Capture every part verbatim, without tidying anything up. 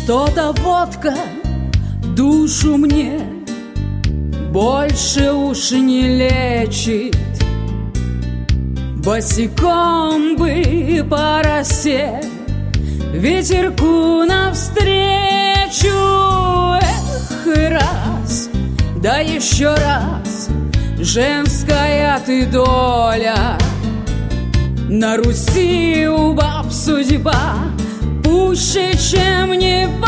Что-то водка душу мне больше уж не лечит. Босиком бы по росе ветерку навстречу. Эх, раз, да еще раз, женская ты доля. На Руси у баб судьба пуще, чем неволя.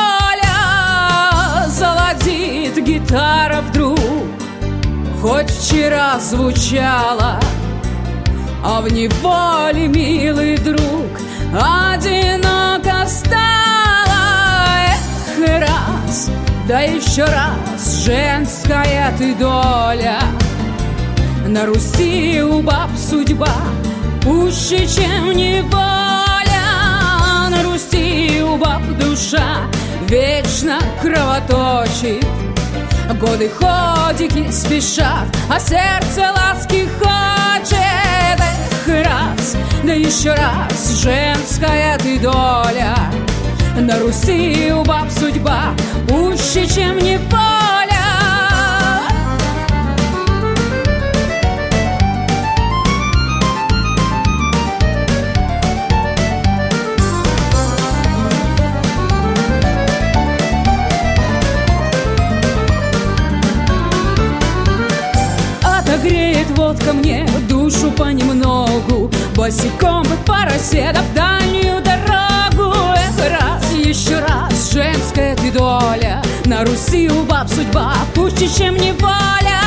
Заладит гитара вдруг, хоть вчера звучала, а в неволе, милый друг, одиноко стала. Эх, раз, да еще раз, женская ты доля. На Руси у баб судьба пуще, чем неволя. На Руси у баб душа вечно кровоточит. Годы ходики спешат, а сердце ласки хочет. Эх, раз, да еще раз, женская ты доля. На Руси у баб судьба пуще, чем неволя. Греет водка мне душу понемногу, босиком и по росе, да в дальнюю дорогу. Эх, раз, еще раз, женская ты доля. На Руси у баб судьба пуще, чем неволя.